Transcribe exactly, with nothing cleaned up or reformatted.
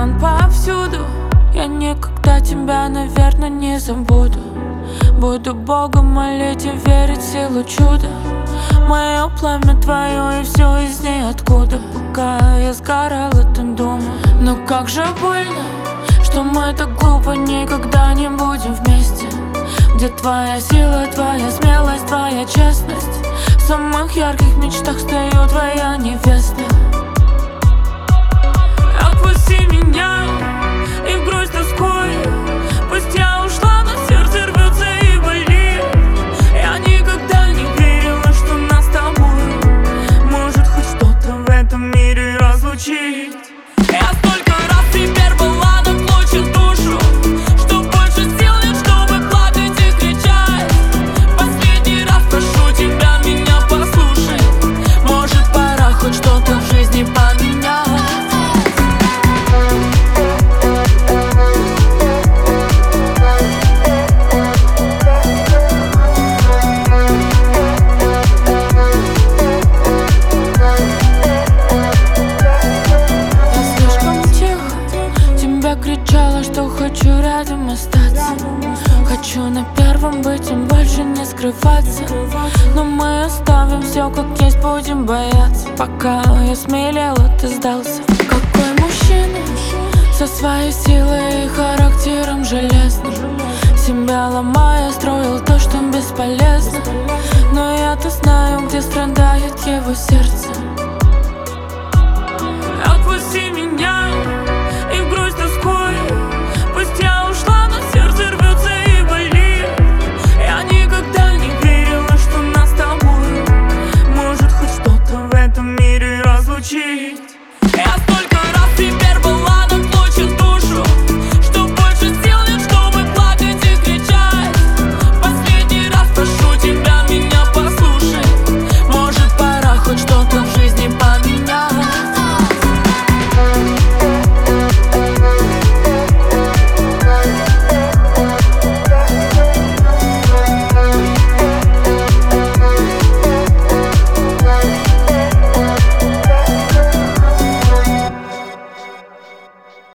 обман повсюду. Я никогда тебя, наверное, не забуду. Буду Бога молить и верить в силу чуда. Мое пламя твое и все из ниоткуда. Пока я сгорал этим домом. Но как же больно, что мы так глупо никогда не будем вместе. Где твоя сила, твоя смелость, твоя честность? В самых ярких мечтах стою твоя невеста. Отпусти меня и в грусть тоской. Пусть я ушла, но сердце рвется и болит. Я никогда не верила, что нас с тобой может хоть что-то в этом мире разлучить. Я столько раз теперь была наклочен душу, что больше сил нет, чтобы плакать и кричать. Последний раз прошу тебя, меня послушай. Может, пора хоть что-то в жизни поменять. Кричала, что хочу рядом остаться. Хочу на первом быть, им больше не скрываться. Но мы оставим все как есть, будем бояться. Пока я смелела, ты сдался. Какой мужчина со своей силой и характером железным, себя ломая, строил то, что бесполезно. Но я-то знаю, где страдает его сердце.